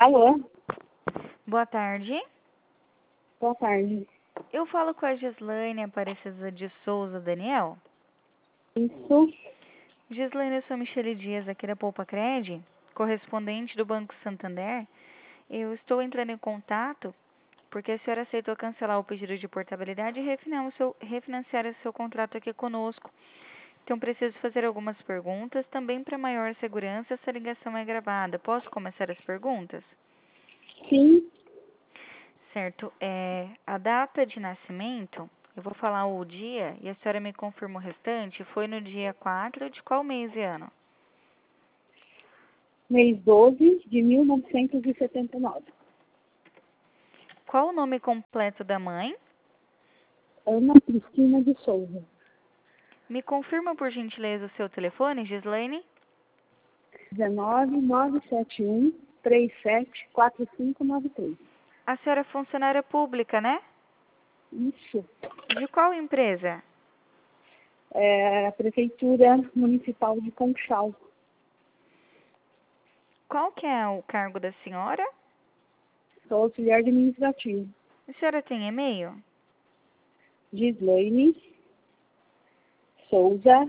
Alô, Boa tarde. boa tarde. Eu falo com a Gislaine Aparecida de Souza Daniel. Isso, Gislaine, eu sou Michele Dias, aqui da Poupa Cred, correspondente do Banco Santander. Eu estou entrando em contato porque a senhora aceitou cancelar o pedido de portabilidade e refinanciar o seu contrato aqui conosco. Então, preciso fazer algumas perguntas. Também, para maior segurança, essa ligação é gravada. Posso começar as perguntas? sim, Certo. A data de nascimento, eu vou falar o dia e a senhora me confirma o restante. Foi no dia 4 de qual mês e ano? mês 12 de 1979. Qual o nome completo da mãe? Ana Cristina de Souza. Me confirma, por gentileza, o seu telefone, Gislaine? 19971374593. A senhora é funcionária pública, né? Isso, De qual empresa? é a Prefeitura Municipal de Conchal. Qual que é o cargo da senhora? Sou auxiliar administrativo. A senhora tem e-mail? Gislaine Souza,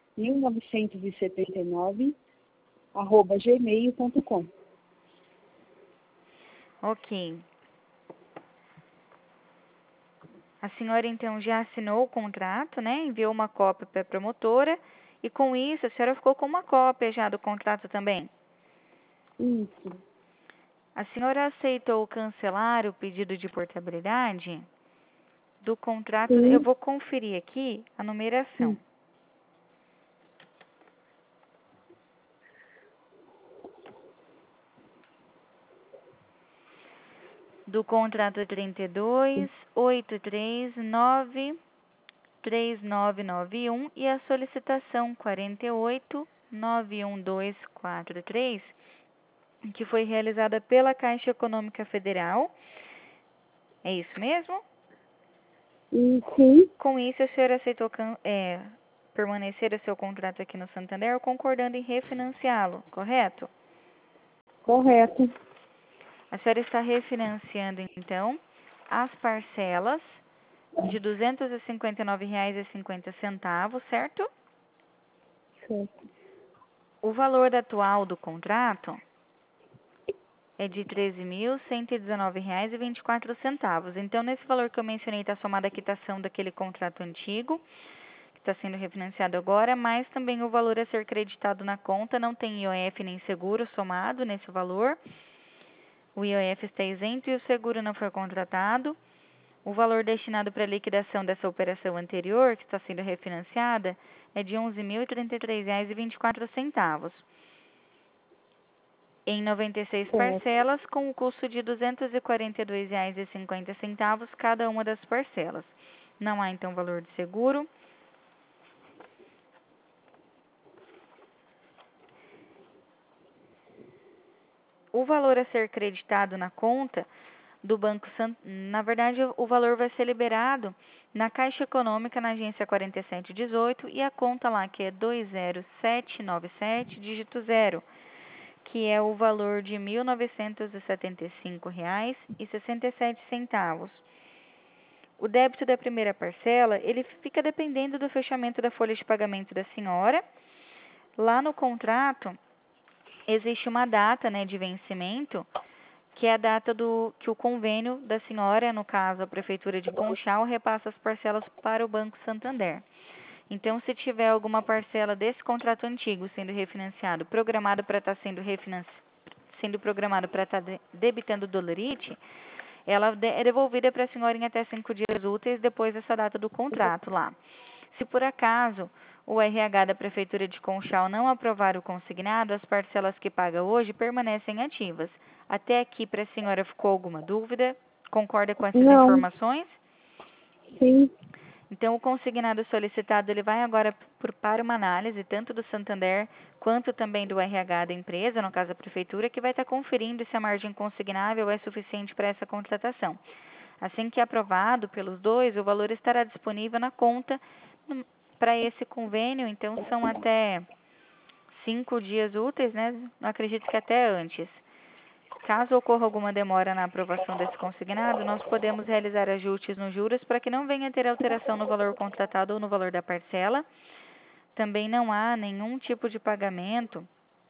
1979, @gmail.com. Ok. A senhora, então, já assinou o contrato, né? Enviou uma cópia para a promotora. E com isso, a senhora ficou com uma cópia já do contrato também. Isso, A senhora aceitou cancelar o pedido de portabilidade do contrato? Eu sim, vou conferir aqui a numeração. sim. Do contrato 32.8393991 e a solicitação 48.91243, que foi realizada pela Caixa Econômica Federal. É isso mesmo? E sim, Com isso, a senhora aceitou permanecer o seu contrato aqui no Santander, concordando em refinanciá-lo, correto? correto. A senhora está refinanciando, então, as parcelas de R$ 259,50, certo? Certo. O valor atual do contrato é de R$ 13.119,24. Então, nesse valor que eu mencionei, está somada a quitação daquele contrato antigo, que está sendo refinanciado agora, mais também o valor a ser creditado na conta, não tem IOF nem seguro somado nesse valor. O IOF está isento e o seguro não foi contratado. O valor destinado para a liquidação dessa operação anterior, que está sendo refinanciada, é de R$ 11.033,24, em 96 Certo. parcelas, com o custo de R$ 242,50 cada uma das parcelas. Não há, então, valor de seguro. O valor a ser creditado na conta do Banco Santander, na verdade, o valor vai ser liberado na Caixa Econômica, na agência 4718, e a conta lá, que é 20797, dígito 0, que é o valor de R$ 1.975,67. O débito da primeira parcela, ele fica dependendo do fechamento da folha de pagamento da senhora. Lá no contrato, existe uma data, né, de vencimento, que é a data que o convênio da senhora, no caso a Prefeitura de Conchal, repassa as parcelas para o Banco Santander. Então, se tiver alguma parcela desse contrato antigo sendo refinanciado, programado para estar sendo programado para estar debitando dolorite, ela é devolvida para a senhora em até 5 dias úteis depois dessa data do contrato lá. Se por acaso o RH da Prefeitura de Conchal não aprovar o consignado, as parcelas que paga hoje permanecem ativas. Até aqui, para a senhora, ficou alguma dúvida? Concorda com essas Não, informações? sim, Então, o consignado solicitado ele vai agora para uma análise, tanto do Santander quanto também do RH da empresa, no caso a Prefeitura, que vai estar conferindo se a margem consignável é suficiente para essa contratação. Assim que aprovado pelos dois, o valor estará disponível na conta para esse convênio, então são até 5 dias úteis, né? Não acredito que até antes. Caso ocorra alguma demora na aprovação desse consignado, nós podemos realizar ajustes nos juros para que não venha a ter alteração no valor contratado ou no valor da parcela. Também não há nenhum tipo de pagamento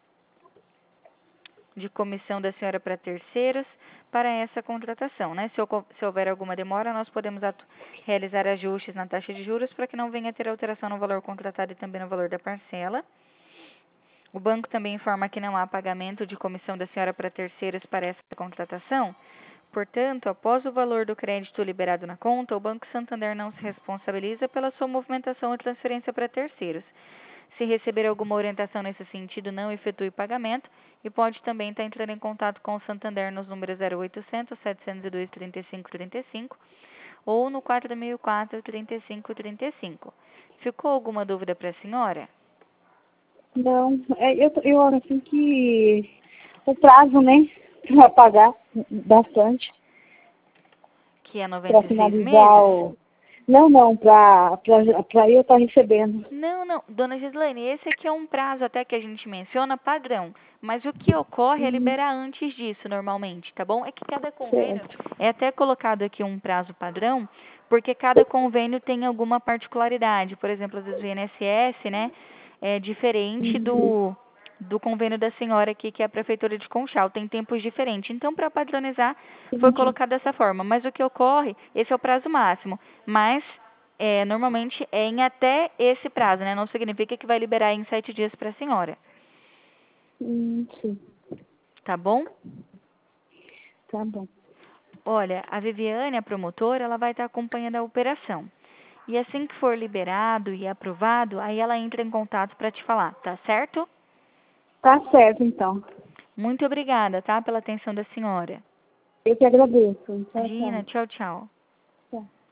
de comissão da senhora para terceiros para essa contratação, né? Se houver alguma demora, nós podemos realizar ajustes na taxa de juros para que não venha a ter alteração no valor contratado e também no valor da parcela. O banco também informa que não há pagamento de comissão da senhora para terceiros para essa contratação. Portanto, após o valor do crédito liberado na conta, o Banco Santander não se responsabiliza pela sua movimentação ou transferência para terceiros. Se receber alguma orientação nesse sentido, não efetue pagamento e pode também estar entrando em contato com o Santander nos números 0800 702 3535 ou no 4004 3535. Ficou alguma dúvida para a senhora? Não, eu acho assim que o prazo, né, para pagar bastante, Que é para 96 finalizar meses? o... Não, para eu estar recebendo. Não, dona Gislaine, esse aqui é um prazo até que a gente menciona padrão, mas o que ocorre é liberar antes disso normalmente, tá bom? É que cada convênio Certo. é até colocado aqui um prazo padrão, porque cada convênio tem alguma particularidade. Por exemplo, às vezes o INSS, né, é diferente do convênio da senhora aqui, que é a Prefeitura de Conchal, tem tempos diferentes. Então, para padronizar, foi colocado dessa forma. Mas o que ocorre, esse é o prazo máximo, mas normalmente é em até esse prazo, né? Não significa que vai liberar em 7 dias para a senhora, Sim, tá bom? tá bom. Olha, a Viviane, a promotora, ela vai estar acompanhando a operação. E assim que for liberado e aprovado, aí ela entra em contato para te falar, tá certo? Tá certo, então. Muito obrigada, tá? Pela atenção da senhora. Eu que agradeço. Tchau, Imagina, tchau. tchau, tchau. Tchau.